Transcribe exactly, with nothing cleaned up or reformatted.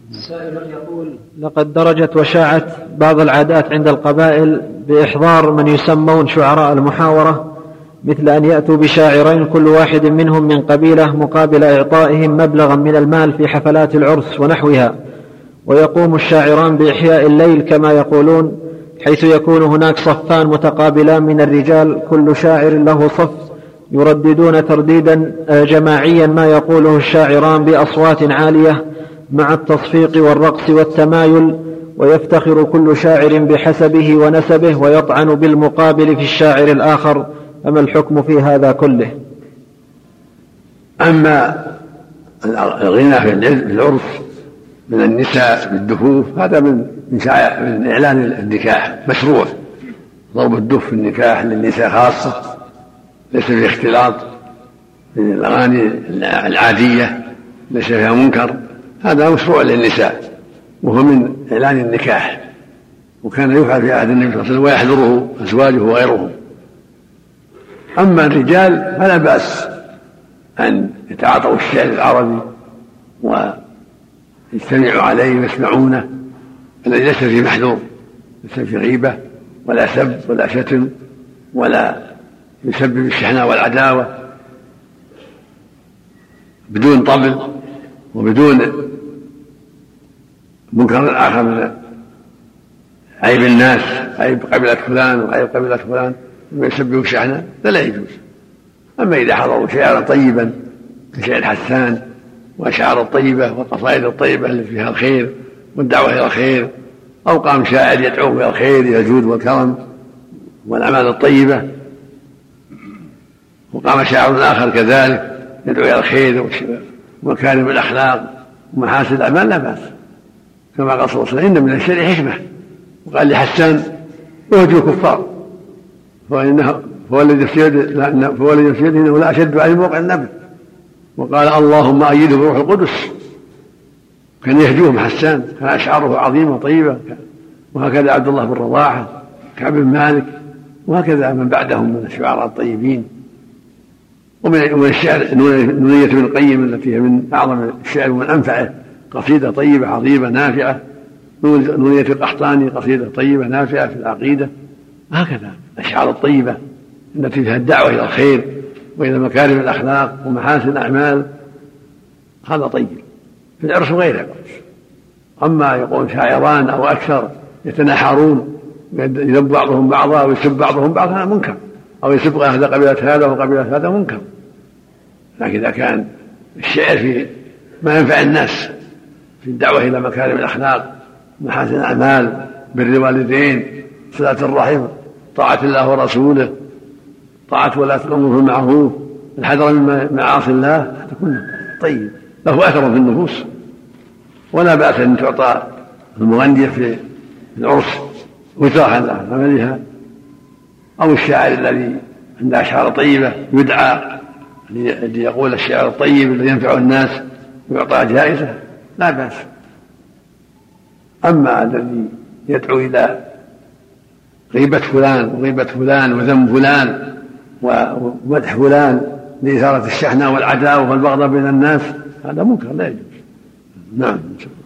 السائل يقول: لقد درجت وشاعت بعض العادات عند القبائل بإحضار من يسمون شعراء المحاورة، مثل أن يأتوا بشاعرين كل واحد منهم من قبيلة مقابل إعطائهم مبلغا من المال في حفلات العرس ونحوها، ويقوم الشاعران بإحياء الليل كما يقولون، حيث يكون هناك صفان متقابلان من الرجال، كل شاعر له صف، يرددون ترديدا جماعيا ما يقوله الشاعران بأصوات عالية مع التصفيق والرقص والتمايل، ويفتخر كل شاعر بحسبه ونسبه ويطعن بالمقابل في الشاعر الآخر، فما الحكم في هذا كله؟ أما الغنى في العرس من النساء بالدفوف هذا من من إعلان النكاح مشروع، ضرب الدف في النكاح للنساء خاصة، ليس في اختلاط من الأغاني العادية، ليس فيها منكر، هذا مشروع للنساء وهو من إعلان النكاح، وكان يفعل في عهد النبي صلى الله عليه وسلم ويحضره أزواجه وغيرهم. أما الرجال فلا بأس أن يتعاطوا الشعر العربي ويجتمعوا عليه ويسمعونه، الذي ليس فيه محذور، ليس فيه غيبة ولا سب ولا شتم ولا يسبب الشحناء والعداوة، بدون طبل وبدون منكر آخر من عيب الناس، عيب قبيلة فلان وعيب قبيلة فلان ويسبب الشحناء، لا يجوز. أما إذا حضروا شعرا طيبا كشعر حسان وأشعار الطيبة والقصائد الطيبة اللي فيها الخير والدعوة إلى الخير، أو قام شاعر يدعو إلى الخير إلى الجود والكرم والأعمال الطيبة، وقام شاعر آخر كذلك يدعو إلى الخير ومكارم الأخلاق ومحاسن الأعمال، لا بأس، كما قال صلى الله عليه وسلم: إن من الشعر حكمة. وقال لحسان: وهجوا الكفار فهو الذي في يده إنه لا أشد عليه موقع النبي. وقال: اللهم أيده بروح القدس. كان يهجوهم حسان، كان أشعاره عظيمة طيبة، وهكذا عبد الله بن رواحة، كعب بن مالك، وهكذا من بعدهم من الشعراء الطيبين. ومن الشعر نونية بن القيم التي هي من أعظم الشعر ومن أنفعه، قصيدة طيبة عظيمة نافعة. نونية القحطاني قصيدة طيبة نافعة في العقيدة. هكذا الأشعار الطيبة التي فيها الدعوة إلى الخير وإلى مكارم الأخلاق ومحاسن الأعمال، هذا طيب في العرس وغير العرس. أما يقول شاعران أو أكثر يتناحرون يذب بعضهم بعضا ويسب بعضهم بعضا، هذا منكر، أو يسب هذا قبيلة هذا وقبيلة هذا، منكر. لكن إذا كان الشعر في ما ينفع الناس، في الدعوة إلى مكارم الأخلاق، محاسن الأعمال، بر الوالدين، صلة الرحم، طاعة الله ورسوله، طاعة ولاة الأمور بالمعروف، الحذر من معاصي الله، هذا كله طيب له أثر في النفوس، ولا بأس أن تعطى المغنية في العرس وزرها على عملها، أو الشاعر الذي عنده أشعار طيبة يدعى الذي يقول الشعر الطيب الذي ينفع الناس ويعطى جائزة، لا بأس. أما الذي يدعو إلى غيبة فلان وغيبة فلان وذم فلان ومدح فلان لإثارة الشحنة والعداوة والبغضاء بين الناس، هذا منكر لا يجوز. نعم.